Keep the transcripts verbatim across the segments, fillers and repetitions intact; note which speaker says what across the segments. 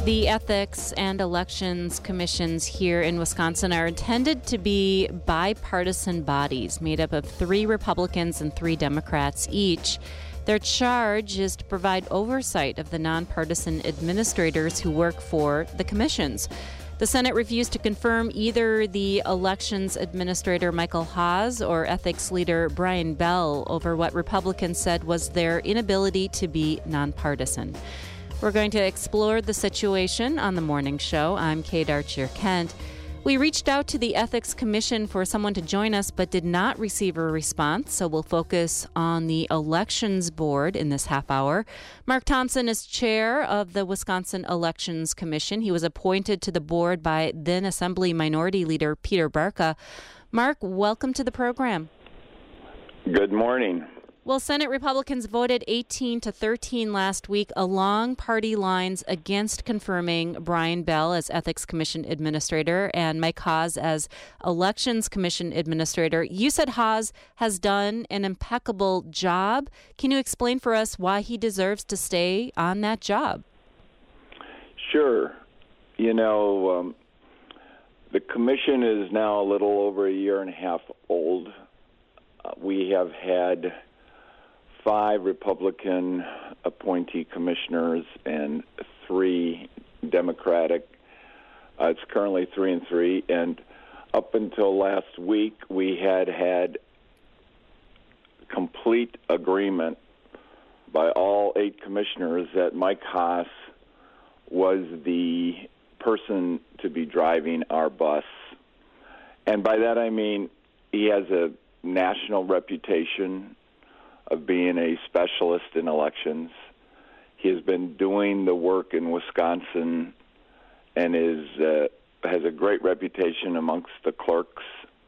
Speaker 1: The Ethics and Elections Commissions here in Wisconsin are intended to be bipartisan bodies made up of three Republicans and three Democrats each. Their charge is to provide oversight of the nonpartisan administrators who work for the commissions. The Senate refused to confirm either the elections administrator Michael Hawes or ethics leader Brian Bell over what Republicans said was their inability to be nonpartisan. We're going to explore the situation on the morning show. I'm Kate Archer-Kent. We reached out to the Ethics Commission for someone to join us, but did not receive a response, so we'll focus on the Elections Board in this half hour. Mark Thompson is chair of the Wisconsin Elections Commission. He was appointed to the board by then Assembly Minority Leader Peter Barca. Mark, welcome to the program.
Speaker 2: Good morning.
Speaker 1: Well, Senate Republicans voted eighteen to thirteen last week along party lines against confirming Brian Bell as Ethics Commission Administrator and Mike Hawes as Elections Commission Administrator. You said Hawes has done an impeccable job. Can you explain for us why he deserves to stay on that job?
Speaker 2: Sure. You know, um, the commission is now a little over a year and a half old. Uh, we have had five Republican appointee commissioners and three Democratic. Uh, it's currently three and three. And up until last week, we had had complete agreement by all eight commissioners that Mike Hawes was the person to be driving our bus. And by that I mean he has a national reputation of being a specialist in elections. He has been doing the work in Wisconsin and is uh, has a great reputation amongst the clerks.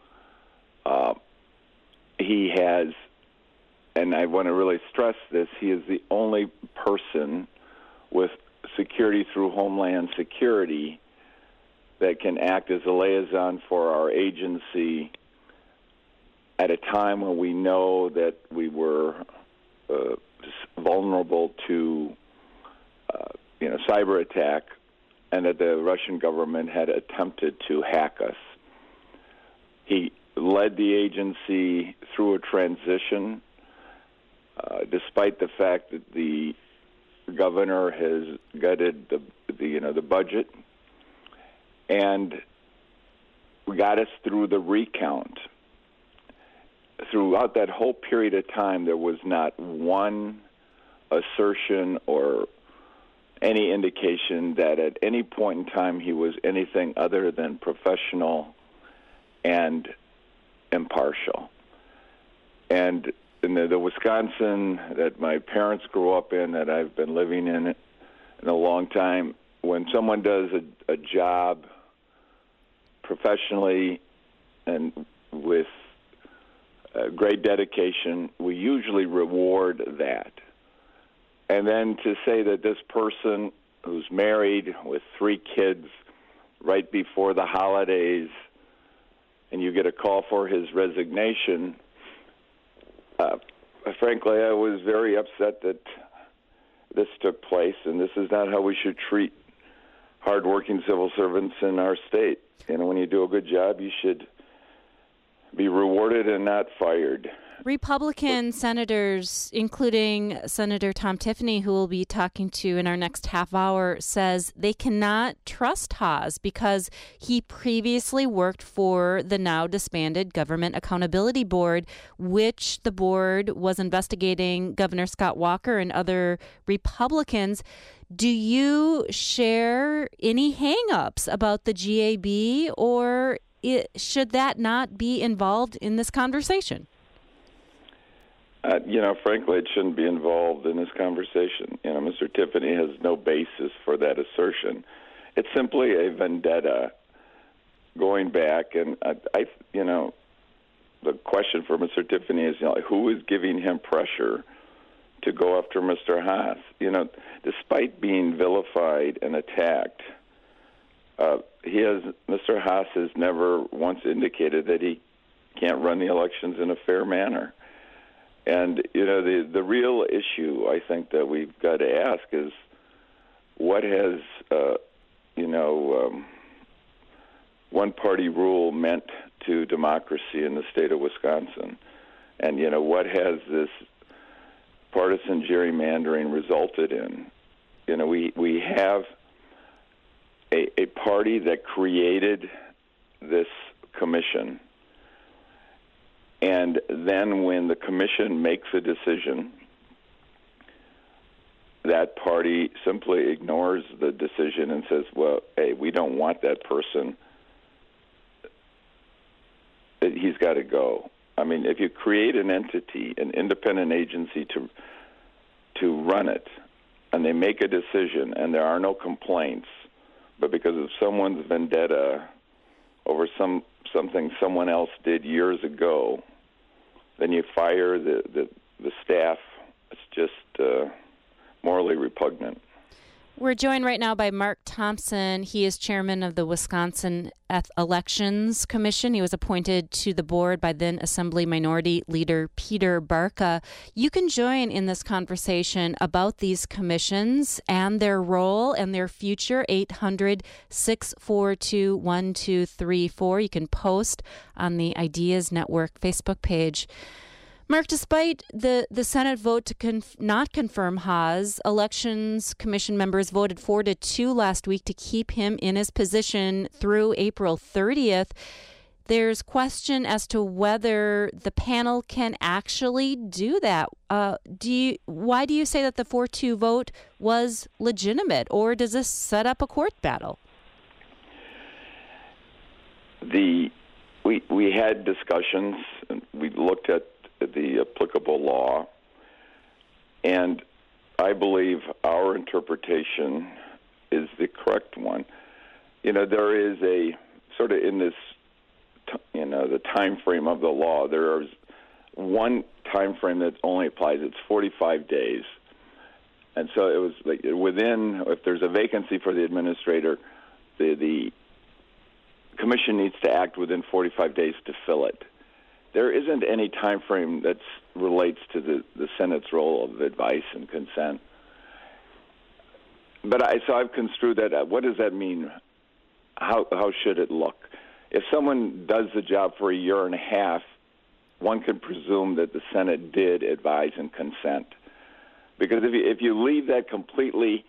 Speaker 2: Uh, he has, and I want to really stress this, he is the only person with security through Homeland Security that can act as a liaison for our agency at a time when we know that we were uh, vulnerable to, uh, you know, cyber attack, and that the Russian government had attempted to hack us. He led the agency through a transition, uh, despite the fact that the governor has gutted the, the, you know, the budget, and got us through the recount. Throughout that whole period of time, there was not one assertion or any indication that at any point in time he was anything other than professional and impartial. And in the, the Wisconsin that my parents grew up in, that I've been living in in a long time, when someone does a, a job professionally and with Uh, great dedication, we usually reward that. And then to say that this person who's married with three kids right before the holidays, and you get a call for his resignation, uh, frankly, I was very upset that this took place, and this is not how we should treat hardworking civil servants in our state. You know, when you do a good job, you should be rewarded and not fired.
Speaker 1: Republican senators, including Senator Tom Tiffany, who we'll be talking to in our next half hour, says they cannot trust Hawes because he previously worked for the now disbanded Government Accountability Board, which the board was investigating Governor Scott Walker and other Republicans. Do you share any hang-ups about the G A B, or It, should that not be involved in this conversation?
Speaker 2: Uh, you know, frankly, it shouldn't be involved in this conversation. You know, Mister Tiffany has no basis for that assertion. It's simply a vendetta going back, and I, I you know, the question for Mister Tiffany is, you know, who is giving him pressure to go after Mister Hawes? You know, despite being vilified and attacked, Uh, he has, Mister Hawes has never once indicated that he can't run the elections in a fair manner. And, you know, the, the real issue I think that we've got to ask is what has uh, you know, um, one-party rule meant to democracy in the state of Wisconsin. And, you know, what has this partisan gerrymandering resulted in? You know, we, we have a, a party that created this commission, and then when the commission makes a decision, that party simply ignores the decision and says, well, hey, we don't want that person. He's got to go. I mean, if you create an entity, an independent agency to to run it, and they make a decision and there are no complaints, but because of someone's vendetta over some something someone else did years ago, then you fire the, the, the staff. It's just uh, morally repugnant.
Speaker 1: We're joined right now by Mark Thompson. He is chairman of the Wisconsin Elections Commission. He was appointed to the board by then Assembly Minority Leader Peter Barca. You can join in this conversation about these commissions and their role and their future. eight hundred, six four two, one two three four. You can post on the Ideas Network Facebook page. Mark, despite the, the Senate vote to conf- not confirm Haas, Elections Commission members voted four to two last week to keep him in his position through April thirtieth. There's question as to whether the panel can actually do that. Uh, do you, why do you say that the four two vote was legitimate, or does this set up a court battle?
Speaker 2: The we we had discussions, and we looked at the applicable law, and I believe our interpretation is the correct one. You know, there is a sort of in this, you know, the time frame of the law, there is one time frame that only applies. It's forty-five days. And so it was like within, if there's a vacancy for the administrator, the, the commission needs to act within forty-five days to fill it. There isn't any time frame that relates to the, the Senate's role of advice and consent. But I, so I've construed that. Uh, what does that mean? How how should it look? If someone does the job for a year and a half, one could presume that the Senate did advise and consent. Because if you, if you leave that completely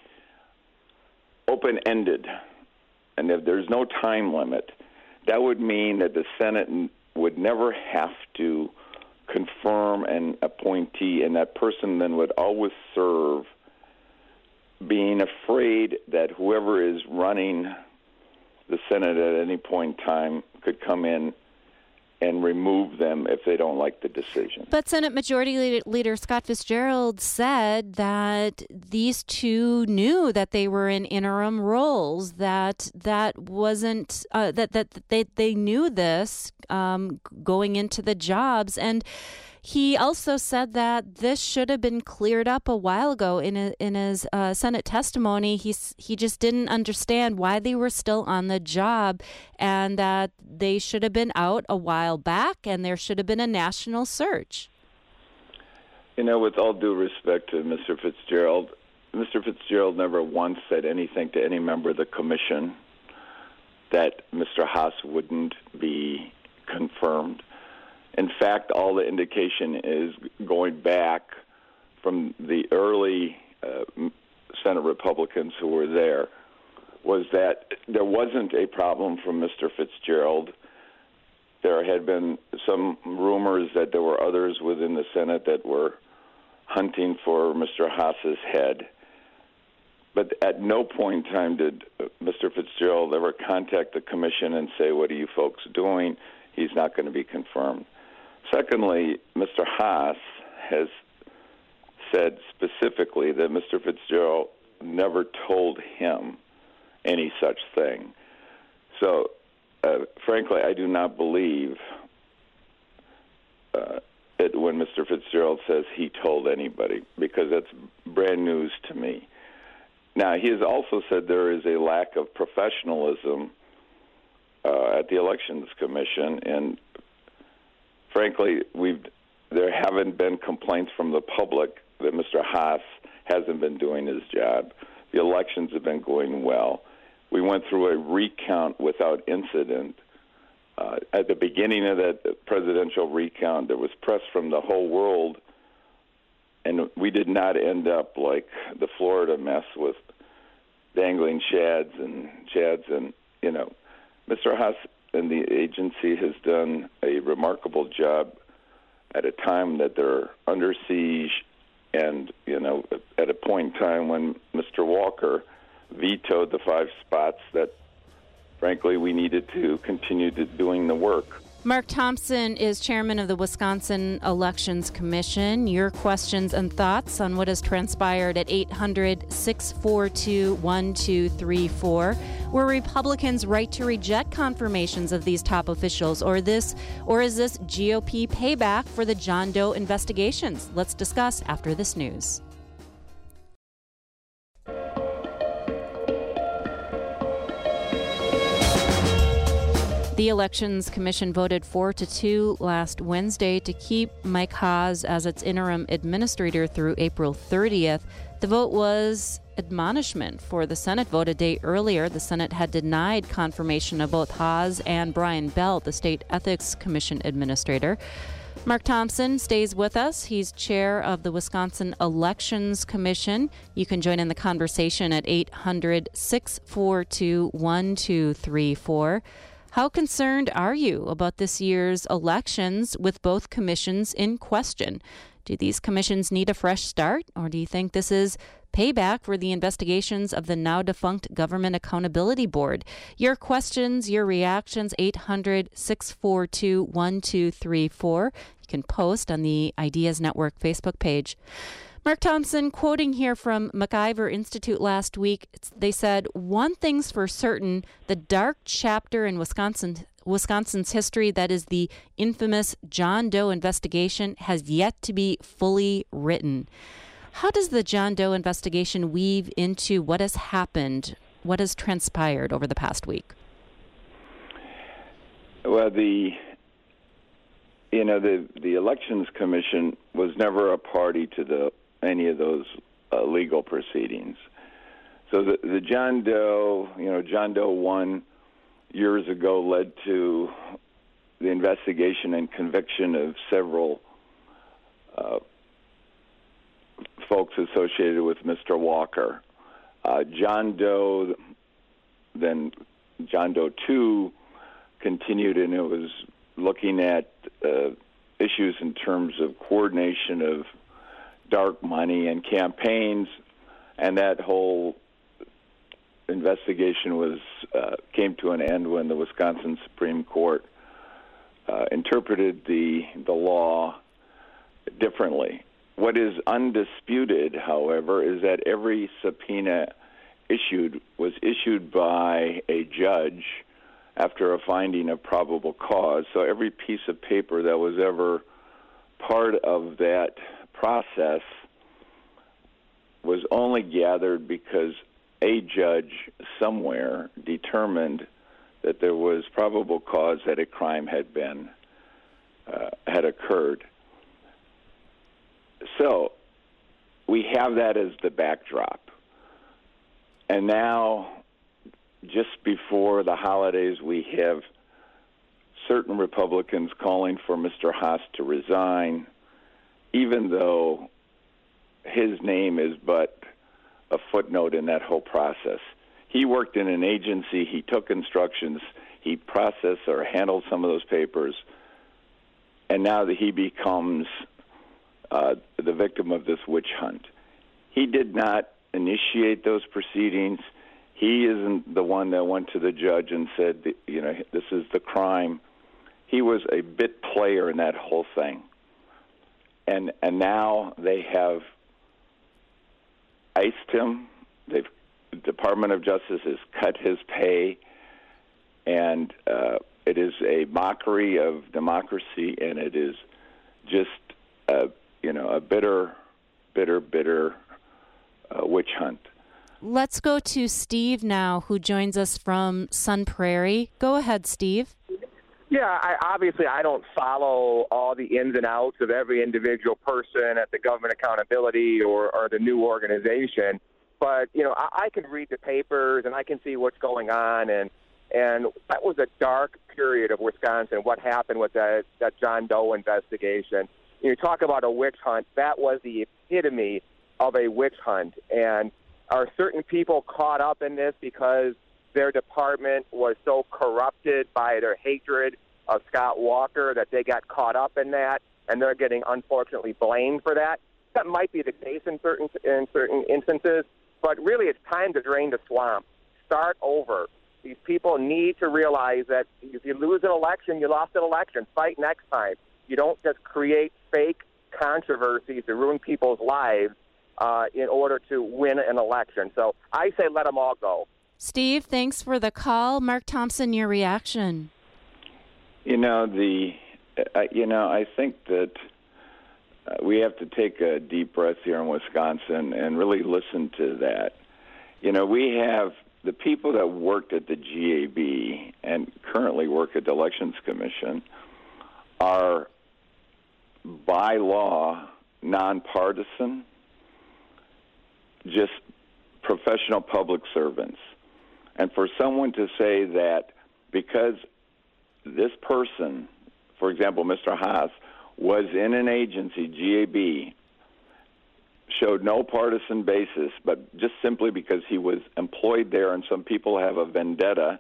Speaker 2: open-ended, and if there's no time limit, that would mean that the Senate would never have to confirm an appointee, and that person then would always serve, being afraid that whoever is running the Senate at any point in time could come in and remove them if they don't like the decision.
Speaker 1: But Senate Majority Leader Scott Fitzgerald said that these two knew that they were in interim roles, that that wasn't uh, that that they they knew this um, going into the jobs, and he also said that this should have been cleared up a while ago in a, in his uh, Senate testimony. He he just didn't understand why they were still on the job, and that they should have been out a while back, and there should have been a national search.
Speaker 2: You know, with all due respect to Mister Fitzgerald, Mister Fitzgerald never once said anything to any member of the commission that Mister Haas wouldn't be confirmed. In fact, all the indication is going back from the early uh, Senate Republicans who were there, was that there wasn't a problem from Mister Fitzgerald. There had been some rumors that there were others within the Senate that were hunting for Mister Haas's head. But at no point in time did Mister Fitzgerald ever contact the commission and say, what are you folks doing? He's not going to be confirmed. Secondly, Mister Haas has said specifically that Mister Fitzgerald never told him any such thing. So, uh, frankly, I do not believe uh, it when Mister Fitzgerald says he told anybody, because that's brand news to me. Now, he has also said there is a lack of professionalism uh, at the Elections Commission, and frankly, we've there haven't been complaints from the public that Mister Haas hasn't been doing his job. The elections have been going well. we went through a recount without incident. Uh, at the beginning of that presidential recount, there was press from the whole world, and we did not end up like the Florida mess with dangling shads and chads. And, you know, Mister Haas and the agency has done a remarkable job at a time that they're under siege and, you know, at a point in time when Mister Walker vetoed the five spots that, frankly, we needed to continue to doing the work.
Speaker 1: Mark Thompson is chairman of the Wisconsin Elections Commission. Your questions and thoughts on what has transpired at eight hundred, six four two, one two three four. Were Republicans right to reject confirmations of these top officials, or this, or is this G O P payback for the John Doe investigations? Let's discuss after this news. The Elections Commission voted four to two last Wednesday to keep Mike Haas as its interim administrator through April thirtieth. The vote was admonishment for the Senate vote a day earlier. The Senate had denied confirmation of both Haas and Brian Belt, the State Ethics Commission administrator. Mark Thompson stays with us. He's chair of the Wisconsin Elections Commission. You can join in the conversation at eight hundred, six four two, one two three four. How concerned are you about this year's elections with both commissions in question? Do these commissions need a fresh start, or do you think this is payback for the investigations of the now defunct Government Accountability Board? Your questions, your reactions, eight hundred, six four two, one two three four. You can post on the Ideas Network Facebook page. Mark Thompson, quoting here from MacIver Institute last week, they said, one thing's for certain, the dark chapter in Wisconsin, Wisconsin's history, that is the infamous John Doe investigation, has yet to be fully written. How does the John Doe investigation weave into what has happened, what has transpired over the past week?
Speaker 2: Well, the you know the the Elections Commission was never a party to the any of those uh, legal proceedings. So the, the John Doe, you know, John Doe one years ago led to the investigation and conviction of several uh, folks associated with Mister Walker. Uh, John Doe, then John Doe two continued, and it was looking at uh, issues in terms of coordination of dark money and campaigns, and that whole investigation was uh, came to an end when the Wisconsin Supreme Court uh, interpreted the the law differently. What is undisputed, however, is that every subpoena issued was issued by a judge after a finding of probable cause. So every piece of paper that was ever part of that process was only gathered because a judge somewhere determined that there was probable cause that a crime had been uh, had occurred. So we have that as the backdrop. And now, just before the holidays, we have certain Republicans calling for Mister Haas to resign, even though his name is but a footnote in that whole process. He worked in an agency, he took instructions, he processed or handled some of those papers, and now that he becomes uh, the victim of this witch hunt. He did not initiate those proceedings. He isn't the one that went to the judge and said, you know, this is the crime. He was a bit player in that whole thing. And and now they have iced him. They've, the Department of Justice has cut his pay, and uh, it is a mockery of democracy, and it is just a, you know, a bitter, bitter, bitter uh, witch hunt.
Speaker 1: Let's go to Steve now, who joins us from Sun Prairie. Go ahead, Steve.
Speaker 3: Yeah, I, obviously I don't follow all the ins and outs of every individual person at the Government Accountability or, or the new organization, But, you know, I, I can read the papers and I can see what's going on. And, and that was a dark period of Wisconsin, what happened with that, that John Doe investigation. You talk about a witch hunt. That was the epitome of a witch hunt. And are certain people caught up in this because their department was so corrupted by their hatred of Scott Walker that they got caught up in that, and they're getting, unfortunately, blamed for that? That might be the case in certain in certain instances, but really it's time to drain the swamp. Start over. These people need to realize that if you lose an election, you lost an election. Fight next time. You don't just create fake controversies to ruin people's lives uh, in order to win an election. So I say let them all go.
Speaker 1: Steve, thanks for the call. Mark Thompson, your reaction.
Speaker 2: You know, the, uh, you know, I think that uh, we have to take a deep breath here in Wisconsin and really listen to that. You know, we have the people that worked at the G A B and currently work at the Elections Commission are by law nonpartisan, just professional public servants. And for someone to say that because this person, for example, Mister Haas, was in an agency, G A B, showed no partisan basis, but just simply because he was employed there, and some people have a vendetta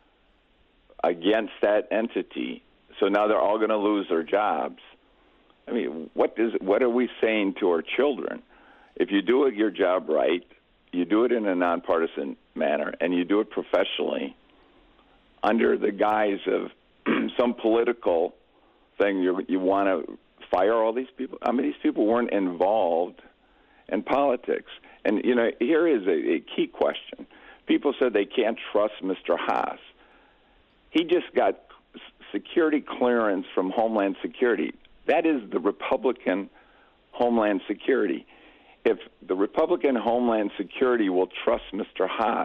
Speaker 2: against that entity, so now they're all going to lose their jobs. I mean, what is what are we saying to our children? If you do your job right, you do it in a nonpartisan manner, and you do it professionally under the guise of some political thing, you, you want to fire all these people? I mean, these people weren't involved in politics. And, you know, here is a, a key question. People said they can't trust Mister Haas. He just got security clearance from Homeland Security. That is the Republican Homeland Security. If the Republican Homeland Security will trust Mister Haas,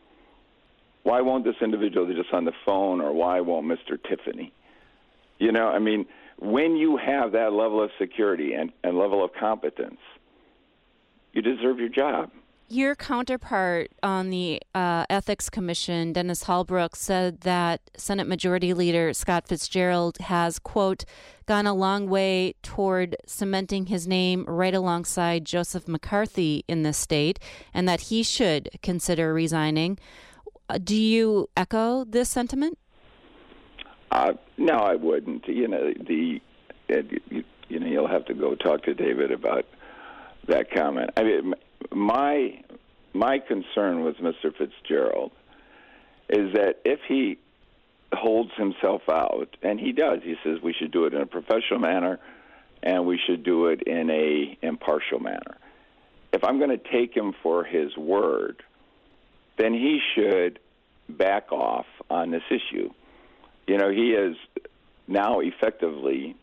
Speaker 2: why won't this individual just on the phone, or why won't Mister Tiffany? You know, I mean, when you have that level of security and, and level of competence, you deserve your job.
Speaker 1: Your counterpart on the uh, Ethics Commission, Dennis Hallbrook, said that Senate Majority Leader Scott Fitzgerald has, quote, gone a long way toward cementing his name right alongside Joseph McCarthy in this state, and that he should consider resigning. Uh, do you echo this sentiment?
Speaker 2: Uh, no, I wouldn't. You know, the uh, you, you know, you'll have to go talk to David about that comment. I mean, my my concern with Mister Fitzgerald is that if he holds himself out, and he does, he says we should do it in a professional manner and we should do it in a impartial manner. If I'm going to take him for his word, then he should back off on this issue. You know, he has now effectively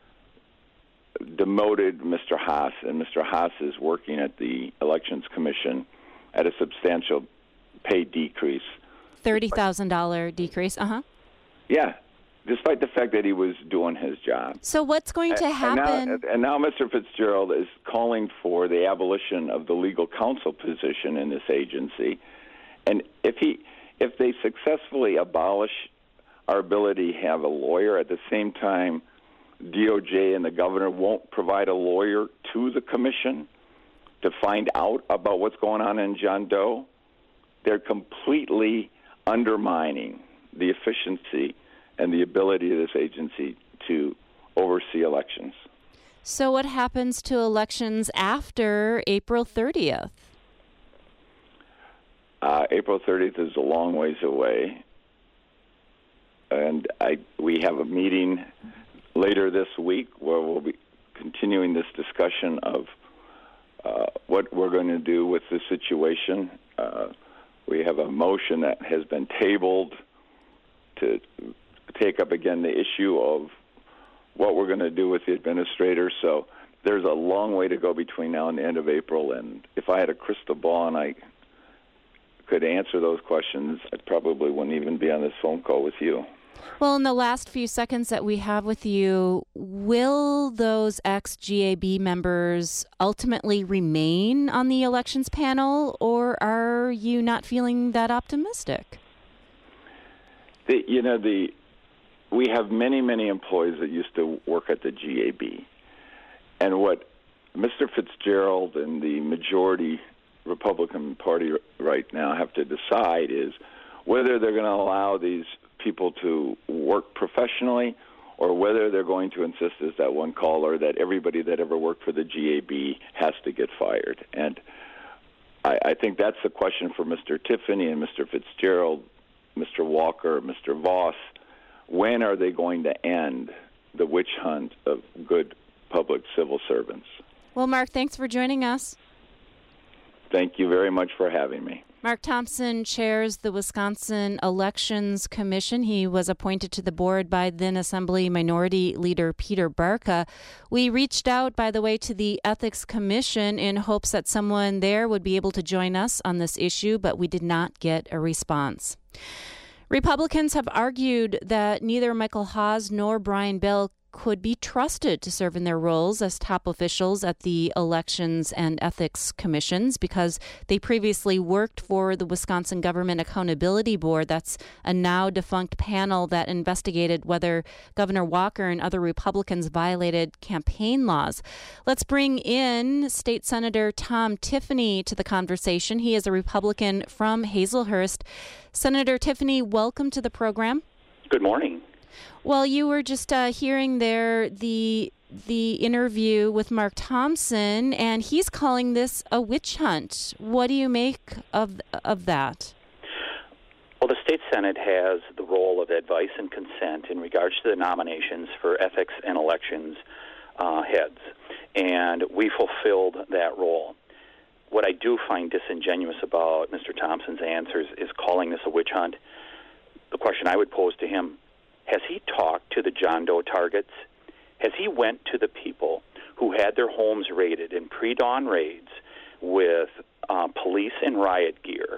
Speaker 2: demoted Mister Haas, and Mister Haas is working at the Elections Commission at a substantial pay decrease.
Speaker 1: thirty thousand dollars decrease, uh-huh.
Speaker 2: Yeah, despite the fact that he was doing his job.
Speaker 1: So what's going to happen?
Speaker 2: And now, and now Mister Fitzgerald is calling for the abolition of the legal counsel position in this agency. And if he, if they successfully abolish our ability to have a lawyer, at the same time D O J and the governor won't provide a lawyer to the commission to find out about what's going on in John Doe, they're completely undermining the efficiency and the ability of this agency to oversee elections.
Speaker 1: So what happens to elections after April thirtieth?
Speaker 2: Uh, April thirtieth is a long ways away. And I, we have a meeting later this week where we'll be continuing this discussion of uh, what we're going to do with this situation. Uh, we have a motion that has been tabled to take up again the issue of what we're going to do with the administrator. So there's a long way to go between now and the end of April. And if I had a crystal ball and I could answer those questions, I probably wouldn't even be on this phone call with you.
Speaker 1: Well, in the last few seconds that we have with you, will those ex-G A B members ultimately remain on the elections panel, or are you not feeling that optimistic?
Speaker 2: The, you know, the we have many, many employees that used to work at the G A B. And what Mister Fitzgerald and the majority Republican Party right now have to decide is whether they're going to allow these people to work professionally or whether they're going to insist, as that one caller, that everybody that ever worked for the G A B has to get fired. And I, I think that's the question for Mister Tiffany and Mister Fitzgerald, Mister Walker, Mister Voss. When are they going to end the witch hunt of good public civil servants?
Speaker 1: Well, Mark, thanks for joining us.
Speaker 2: Thank you very much for having me.
Speaker 1: Mark Thompson chairs the Wisconsin Elections Commission. He was appointed to the board by then Assembly Minority Leader Peter Barca. We reached out, by the way, to the Ethics Commission in hopes that someone there would be able to join us on this issue, but we did not get a response. Republicans have argued that neither Michael Hawes nor Brian Bell could be trusted to serve in their roles as top officials at the Elections and Ethics Commissions because they previously worked for the Wisconsin Government Accountability Board. That's a now defunct panel that investigated whether Governor Walker and other Republicans violated campaign laws. Let's bring in State Senator Tom Tiffany to the conversation. He is a Republican from Hazelhurst. Senator Tiffany, welcome to the program.
Speaker 4: Good morning.
Speaker 1: Well, you were just uh, hearing there the the interview with Mark Thompson, and he's calling this a witch hunt. What do you make of of that?
Speaker 4: Well, the state Senate has the role of advice and consent in regards to the nominations for ethics and elections uh, heads, and we fulfilled that role. What I do find disingenuous about Mister Thompson's answers is calling this a witch hunt. The question I would pose to him: has he talked to the John Doe targets? Has he went to the people who had their homes raided in pre-dawn raids with uh, police in riot gear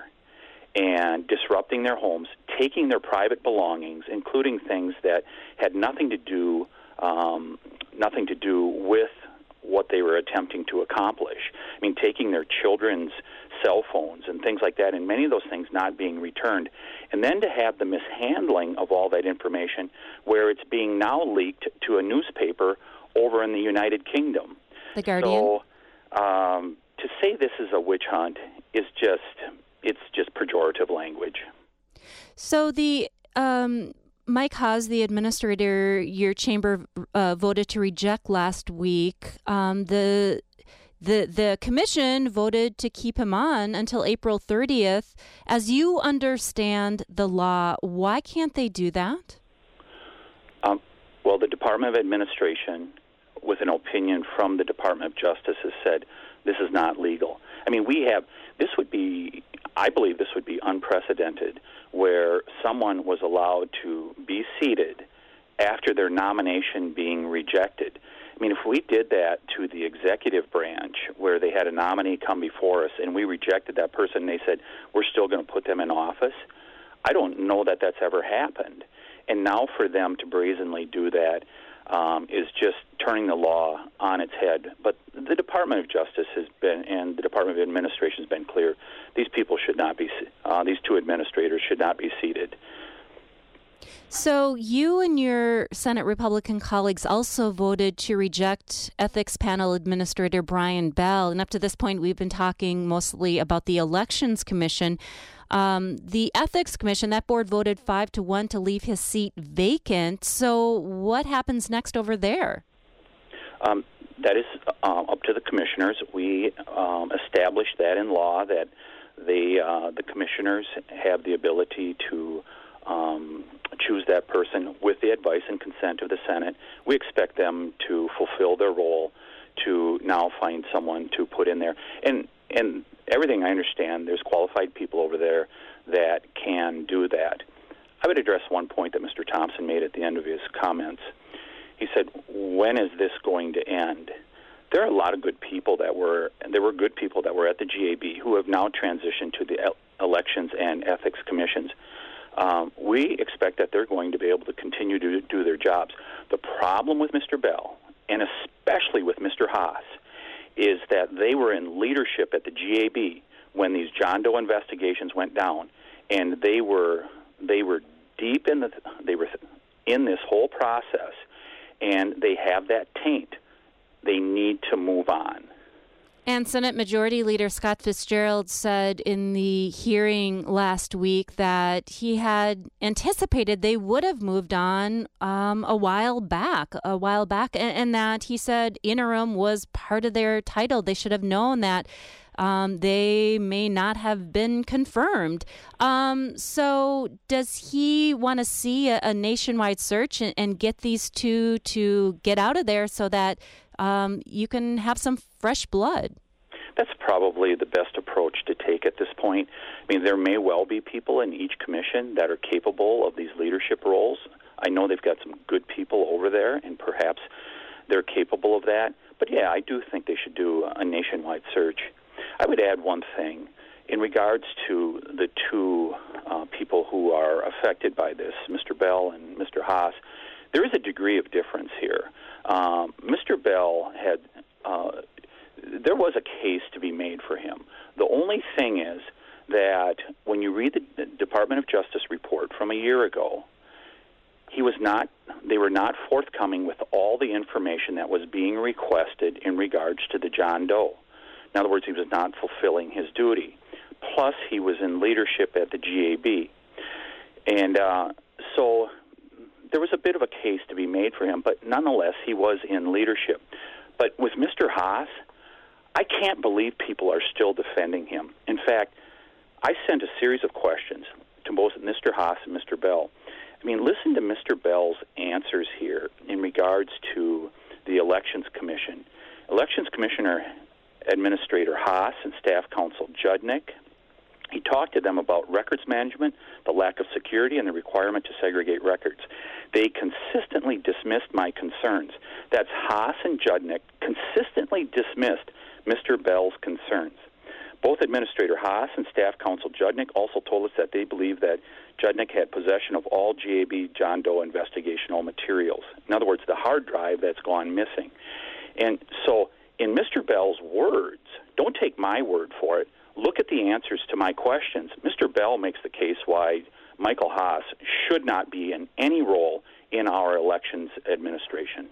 Speaker 4: and disrupting their homes, taking their private belongings, including things that had nothing to do um, nothing to do with what they were attempting to accomplish? I mean, taking their children's cell phones and things like that, and many of those things not being returned. And then to have the mishandling of all that information where it's being now leaked to a newspaper over in the United Kingdom.
Speaker 1: The Guardian.
Speaker 4: So um, to say this is a witch hunt is just, it's just pejorative language.
Speaker 1: So the um, Mike Hawes, the administrator, your chamber uh, voted to reject last week. Um, the The the commission voted to keep him on until April thirtieth. As you understand the law, why can't they do that?
Speaker 4: Um, well, the Department of Administration, with an opinion from the Department of Justice, has said this is not legal. I mean, we have, this would be, I believe this would be unprecedented, where someone was allowed to be seated after their nomination being rejected. I mean, if we did that to the executive branch, where they had a nominee come before us and we rejected that person and they said, we're still going to put them in office, I don't know that that's ever happened. And now for them to brazenly do that um, is just turning the law on its head. But the Department of Justice has been, and the Department of Administration has been clear, these people should not be, uh, these two administrators should not be seated.
Speaker 1: So you and your Senate Republican colleagues also voted to reject Ethics Panel Administrator Brian Bell. And up to this point, we've been talking mostly about the Elections Commission. Um, the Ethics Commission, that board voted five to one to leave his seat vacant. So what happens next over there?
Speaker 4: Um, that is uh, up to the commissioners. We um, established that in law, that they, uh, the commissioners have the ability to um, choose that person with the advice and consent of the Senate. We expect them to fulfill their role to now find someone to put in there. And and everything I understand, there's qualified people over there that can do that. I would address one point that Mister Thompson made at the end of his comments. He said, when is this going to end? There are a lot of good people that were, there were good people that were at the G A B who have now transitioned to the elections and ethics commissions. um, we expect that they're going to be able to continue to do their jobs. The problem with Mister Bell, and especially with Mister Haas, is that they were in leadership at the G A B when these John Doe investigations went down, and they were they were deep in the they were in this whole process, and they have that taint. They need to move on.
Speaker 1: And Senate Majority Leader Scott Fitzgerald said in the hearing last week that he had anticipated they would have moved on um, a while back, a while back, and, and that he said interim was part of their title. They should have known that um, they may not have been confirmed. Um, so does he want to see a, a nationwide search and, and get these two to get out of there so that um, you can have some fresh blood?
Speaker 4: That's probably the best approach to take at this point. I mean, there may well be people in each commission that are capable of these leadership roles. I know they've got some good people over there, and perhaps they're capable of that. But, yeah, I do think they should do a nationwide search. I would add one thing. In regards to the two uh, people who are affected by this, Mister Bell and Mister Haas, there is a degree of difference here. Um, Mister Bell had... Uh, There was a case to be made for him. The only thing is that when you read the Department of Justice report from a year ago, he was not. They were not forthcoming with all the information that was being requested in regards to the John Doe. In other words, he was not fulfilling his duty. Plus, he was in leadership at the G A B, and uh, so there was a bit of a case to be made for him. But nonetheless, he was in leadership. But with Mister Haas, I can't believe people are still defending him. In fact, I sent a series of questions to both Mister Haas and Mister Bell. I mean, listen to Mister Bell's answers here in regards to the Elections Commission. Elections Commissioner Administrator Haas and Staff Counsel Judnick, he talked to them about records management, the lack of security, and the requirement to segregate records. They consistently dismissed my concerns. That's Haas and Judnick consistently dismissed Mister Bell's concerns. Both Administrator Haas and Staff Counsel Judnick also told us that they believe that Judnick had possession of all G A B John Doe investigational materials. In other words, the hard drive that's gone missing. And so, in Mister Bell's words, don't take my word for it, look at the answers to my questions. Mister Bell makes the case why Michael Haas should not be in any role in our elections administration.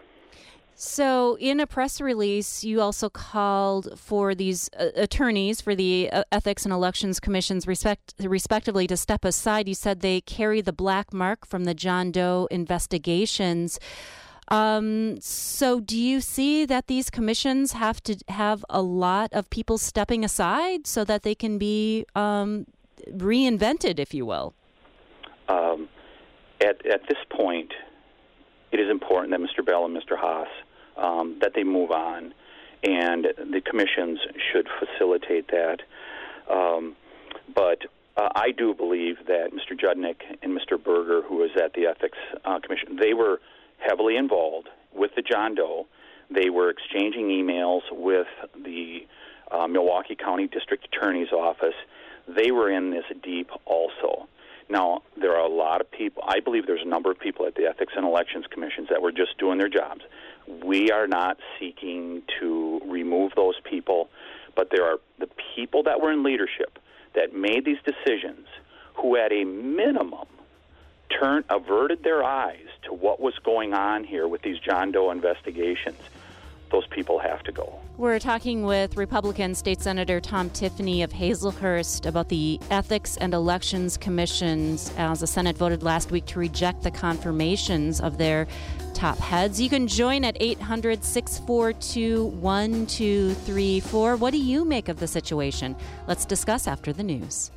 Speaker 1: So in a press release, you also called for these uh, attorneys for the uh, Ethics and Elections Commissions respect, respectively to step aside. You said they carry the black mark from the John Doe investigations. Um, so do you see that these commissions have to have a lot of people stepping aside so that they can be um, reinvented, if you will?
Speaker 4: Um, at, at this point, it is important that Mister Bell and Mister Haas Um, that they move on, and the commissions should facilitate that. Um, but uh, I do believe that Mister Judnick and Mister Berger, who was at the Ethics uh, Commission, they were heavily involved with the John Doe. They were exchanging emails with the uh, Milwaukee County District Attorney's Office. They were in this deep also. Now, there are a lot of people, I believe there's a number of people at the Ethics and Elections Commissions that were just doing their jobs. We are not seeking to remove those people, but there are the people that were in leadership that made these decisions who at a minimum turned, averted their eyes to what was going on here with these John Doe investigations. Those people have to go.
Speaker 1: We're talking with Republican State Senator Tom Tiffany of Hazelhurst about the Ethics and Elections Commissions as the Senate voted last week to reject the confirmations of their top heads. You can join at eight hundred, six four two, one two three four. What do you make of the situation? Let's discuss after the news.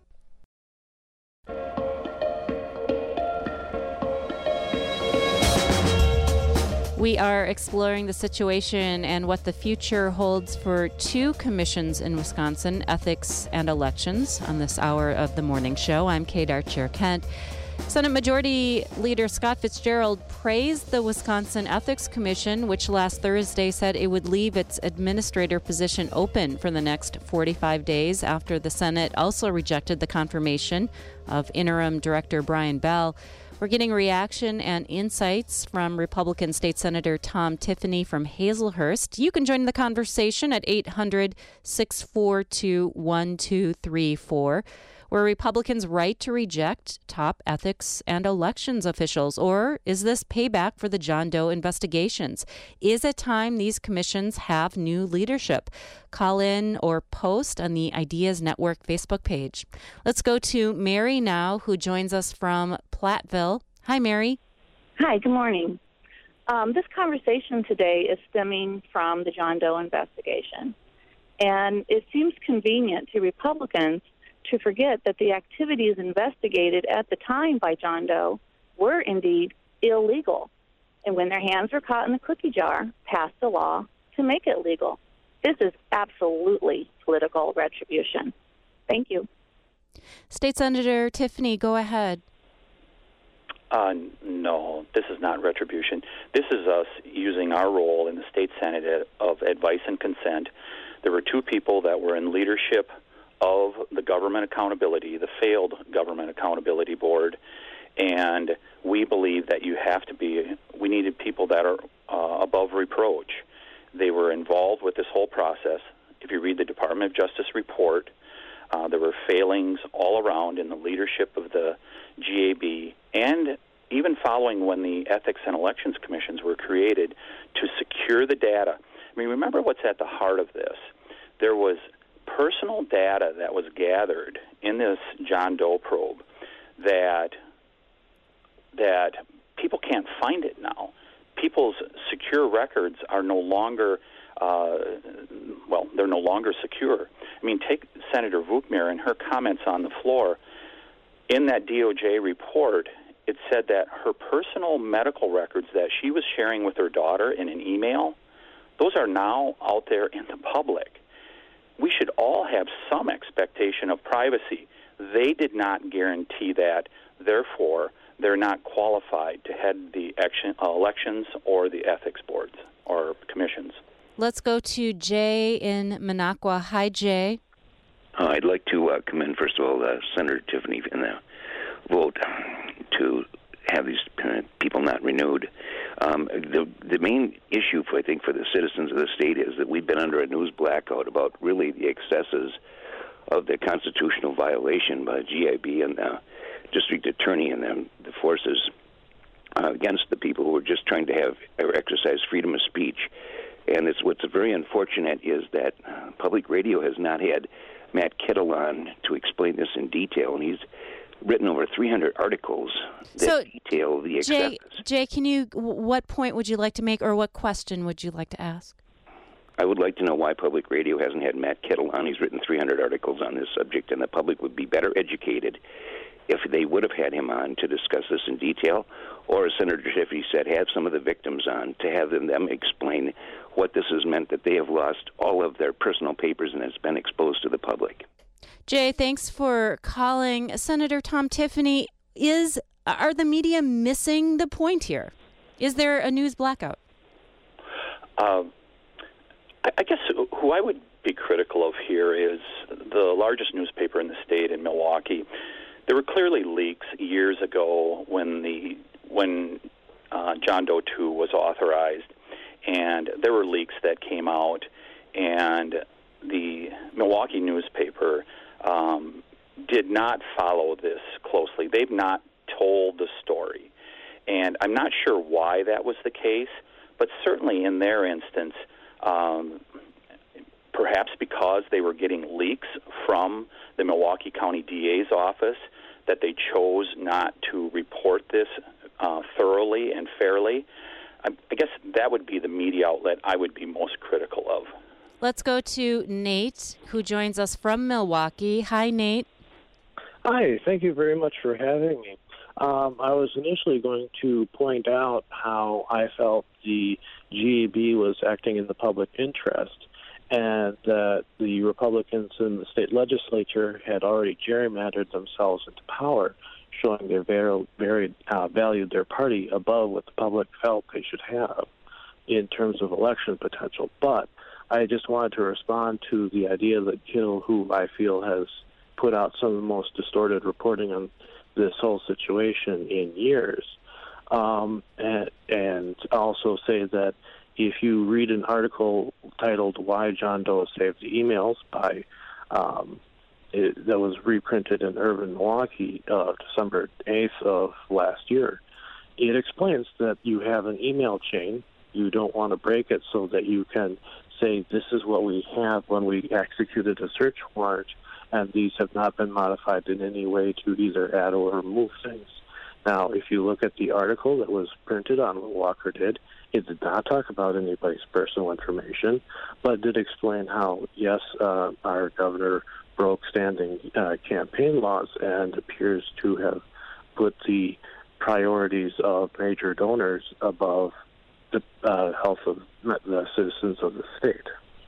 Speaker 1: We are exploring the situation and what the future holds for two commissions in Wisconsin, Ethics and Elections, on this hour of the morning show. I'm Kate Archer Kent. Senate Majority Leader Scott Fitzgerald praised the Wisconsin Ethics Commission, which last Thursday said it would leave its administrator position open for the next forty-five days after the Senate also rejected the confirmation of interim director Brian Bell. We're getting reaction and insights from Republican State Senator Tom Tiffany from Hazelhurst. You can join the conversation at eight hundred, six four two, one two three four. Were Republicans right to reject top ethics and elections officials? Or is this payback for the John Doe investigations? Is it time these commissions have new leadership? Call in or post on the Ideas Network Facebook page. Let's go to Mary now, who joins us from Platteville. Hi, Mary.
Speaker 5: Hi, good morning. Um, this conversation today is stemming from the John Doe investigation. And it seems convenient to Republicans to forget that the activities investigated at the time by John Doe were indeed illegal, and when their hands were caught in the cookie jar, passed a law to make it legal. This is absolutely political retribution. Thank you.
Speaker 1: State Senator Tiffany, go ahead.
Speaker 4: Uh, no, this is not retribution. This is us using our role in the state Senate of advice and consent. There were two people that were in leadership of the Government Accountability, the failed Government Accountability Board, and we believe that you have to be, we needed people that are uh, above reproach. They were involved with this whole process. If you read the Department of Justice report, uh, there were failings all around in the leadership of the G A B, and even following when the Ethics and Elections Commissions were created to secure the data. I mean, remember what's at the heart of this. There was personal data that was gathered in this John Doe probe that that people can't find it now. People's secure records are no longer, uh, well, they're no longer secure. I mean, take Senator Vukmir and her comments on the floor. In that D O J report, it said that her personal medical records that she was sharing with her daughter in an email, those are now out there in the public. We should all have some expectation of privacy. They did not guarantee that. Therefore, they're not qualified to head the action, uh, elections or the ethics boards or commissions.
Speaker 1: Let's go to Jay in Minocqua. Hi, Jay.
Speaker 6: Uh, I'd like to uh, commend, first of all, uh, Senator Tiffany in the vote to have these uh, people not renewed. Um, the the main issue, for, I think, for the citizens of the state is that we've been under a news blackout about really the excesses of the constitutional violation by G I B and the district attorney and the, the forces uh, against the people who are just trying to have or exercise freedom of speech. And it's what's very unfortunate is that uh, public radio has not had Matt Kittle on to explain this in detail, and he's written over three hundred articles that
Speaker 1: so,
Speaker 6: detail the excesses.
Speaker 1: Jay, Jay, can you? What point would you like to make, or what question would you like to ask?
Speaker 6: I would like to know why public radio hasn't had Matt Kittle on. He's written three hundred articles on this subject, and the public would be better educated if they would have had him on to discuss this in detail, or as Senator Tiffany said, have some of the victims on to have them, them explain what this has meant, that they have lost all of their personal papers and it's been exposed to the public.
Speaker 1: Jay, thanks for calling. Senator Tom Tiffany, is are the media missing the point here? Is there a news blackout?
Speaker 4: Uh, I, I guess who I would be critical of here is the largest newspaper in the state in Milwaukee. There were clearly leaks years ago when the when uh, John Doe two was authorized, and there were leaks that came out, and the Milwaukee newspaper um, did not follow this closely. They've not told the story, and I'm not sure why that was the case, but certainly in their instance, um, perhaps because they were getting leaks from the Milwaukee County D A's office, that they chose not to report this uh, thoroughly and fairly. I, I guess that would be the media outlet I would be most critical of.
Speaker 1: Let's go to Nate, who joins us from Milwaukee. Hi, Nate.
Speaker 7: Hi, thank you very much for having me. Um, I was initially going to point out how I felt the G A B was acting in the public interest, and that the Republicans in the state legislature had already gerrymandered themselves into power showing they very, very uh, valued their party above what the public felt they should have in terms of election potential. But I just wanted to respond to the idea that Gill, who I feel has put out some of the most distorted reporting on this whole situation in years, um, and, and also say that if you read an article titled "Why John Doe Saved the Emails" by um, it, that was reprinted in Urban Milwaukee uh, December eighth of last year, it explains that you have an email chain. You don't want to break it so that you can say this is what we have when we executed a search warrant, and these have not been modified in any way to either add or remove things. Now, if you look at the article that was printed on what Walker did, it did not talk about anybody's personal information, but did explain how, yes, uh, our governor broke standing uh, campaign laws and appears to have put the priorities of major donors above the uh, health of the citizens of the state.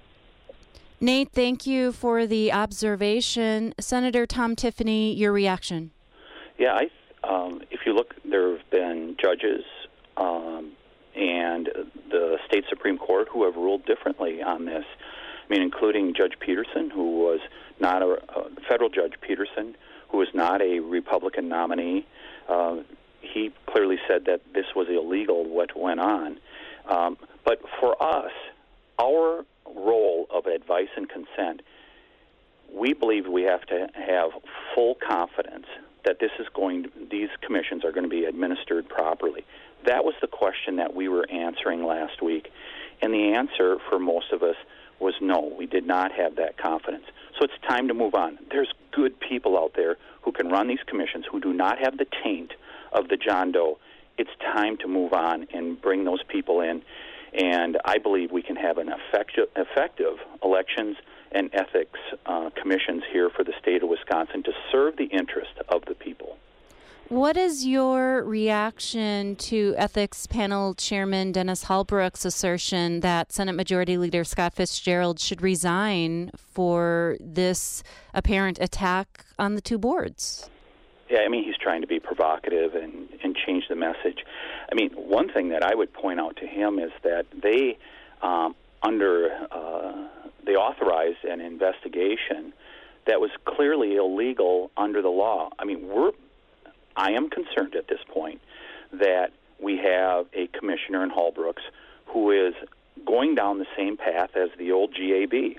Speaker 1: Nate, thank you for the observation. Senator Tom Tiffany, your reaction.
Speaker 4: Yeah, I, um, if you look, there have been judges um, and the state Supreme Court who have ruled differently on this. I mean, including Judge Peterson, who was not a, a federal Judge Peterson, who was not a Republican nominee. Uh, he clearly said that this was illegal, what went on. Um, but for us, our role of advice and consent, we believe we have to have full confidence that this is going to, these commissions are going to be administered properly. That was the question that we were answering last week, and the answer for most of us was no, we did not have that confidence. So it's time to move on. There's good people out there who can run these commissions who do not have the taint of the John Doe. It's time to move on and bring those people in, and I believe we can have an effective, effective elections and ethics uh, commissions here for the state of Wisconsin to serve the interest of the people.
Speaker 1: What is your reaction to Ethics Panel Chairman Dennis Holbrook's assertion that Senate Majority Leader Scott Fitzgerald should resign for this apparent attack on the two boards?
Speaker 4: Yeah, I mean, he's trying to be provocative and, and change the message. I mean, one thing that I would point out to him is that they, um, under, uh, they authorized an investigation that was clearly illegal under the law. I mean, we're, I am concerned at this point that we have a commissioner in Holbrooks who is going down the same path as the old G A B.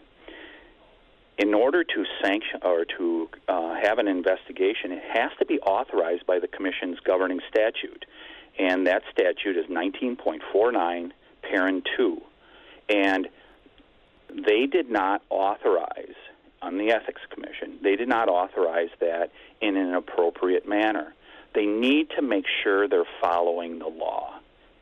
Speaker 4: In order to sanction or to uh, have an investigation, it has to be authorized by the Commission's governing statute, and that statute is nineteen point four nine, parent two. And they did not authorize, on the Ethics Commission, they did not authorize that in an appropriate manner. They need to make sure they're following the law.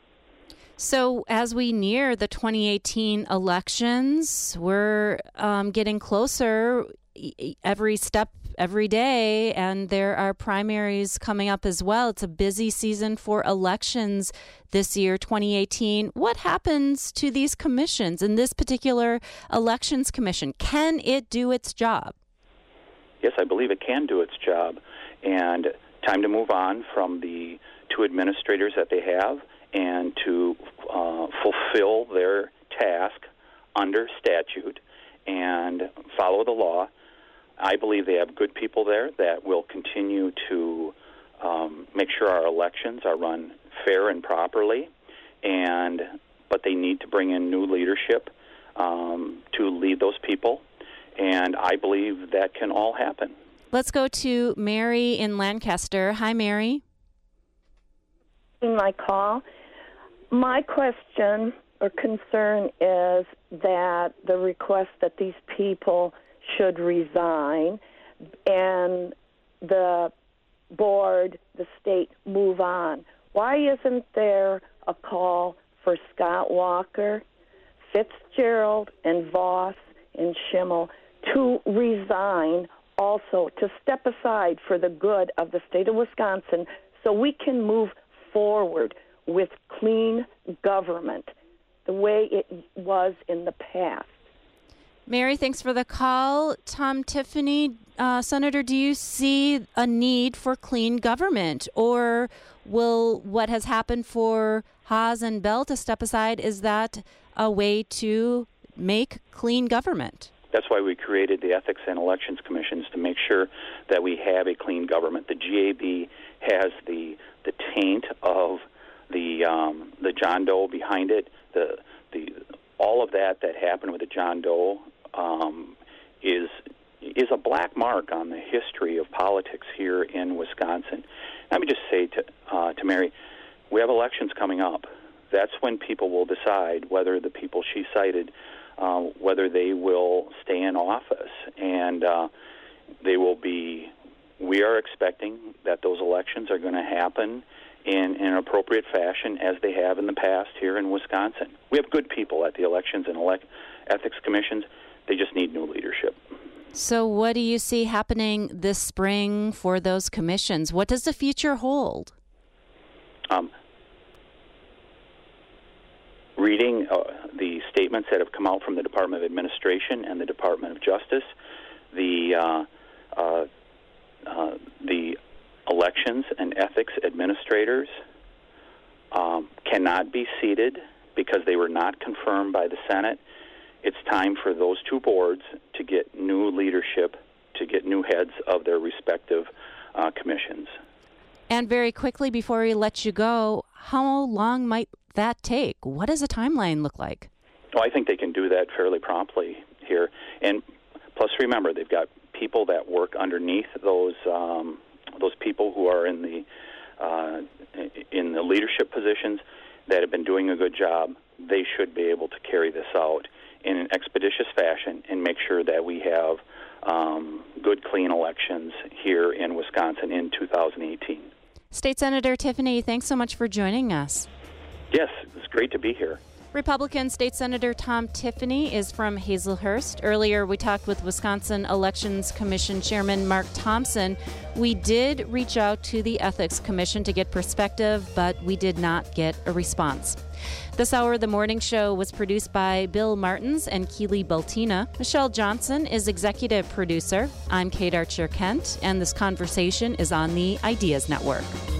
Speaker 1: So as we near the twenty eighteen elections, we're um, getting closer every step, every day, and there are primaries coming up as well. It's a busy season for elections this year, twenty eighteen. What happens to these commissions, in this particular elections commission? Can it do its job?
Speaker 4: Yes, I believe it can do its job. And time to move on from the two administrators that they have and to uh, fulfill their task under statute and follow the law. I believe they have good people there that will continue to um, make sure our elections are run fair and properly, and but they need to bring in new leadership um, to lead those people, and I believe that can all happen.
Speaker 1: Let's go to Mary in Lancaster. Hi, Mary.
Speaker 8: In my call, my question or concern is that the request that these people should resign and the board, the state, move on. Why isn't there a call for Scott Walker, Fitzgerald, and Voss and Schimmel to resign, also to step aside for the good of the state of Wisconsin so we can move forward with clean government the way it was in the past?
Speaker 1: Mary, thanks for the call. Tom, Tiffany, uh, Senator, do you see a need for clean government, or will what has happened for Haas and Bell to step aside, is that a way to make clean government?
Speaker 4: That's why we created the Ethics and Elections Commissions, to make sure that we have a clean government. The G A B has the the taint of the um, the John Doe behind it. The the all of that that happened with the John Doe um, is is a black mark on the history of politics here in Wisconsin. Let me just say to uh, to Mary, we have elections coming up. That's when people will decide whether the people she cited, uh, whether they will stay in office, and uh, they will be. We are expecting that those elections are going to happen in, in an appropriate fashion, as they have in the past here in Wisconsin. We have good people at the elections and elect ethics commissions. They just need new leadership.
Speaker 1: So what do you see happening this spring for those commissions? What does the future hold?
Speaker 4: Um, reading uh, the statements that have come out from the Department of Administration and the Department of Justice, the uh, uh, uh, the elections and ethics administrators um, cannot be seated because they were not confirmed by the Senate. It's time for those two boards to get new leadership, to get new heads of their respective uh, commissions.
Speaker 1: And very quickly, before we let you go, how long might that take? What does a timeline look like?
Speaker 4: Oh, I think they can do that fairly promptly here. And plus, remember, they've got people that work underneath those um, those people who are in the uh, in the leadership positions that have been doing a good job. They should be able to carry this out in an expeditious fashion and make sure that we have um, good, clean elections here in Wisconsin in two thousand eighteen.
Speaker 1: State Senator Tiffany, thanks so much for joining us.
Speaker 4: Yes, it's great to be here.
Speaker 1: Republican State Senator Tom Tiffany is from Hazelhurst. Earlier, we talked with Wisconsin Elections Commission Chairman Mark Thompson. We did reach out to the Ethics Commission to get perspective, but we did not get a response. This hour of the morning show was produced by Bill Martins and Keely Baltina. Michelle Johnson is executive producer. I'm Kate Archer-Kent, and this conversation is on the Ideas Network.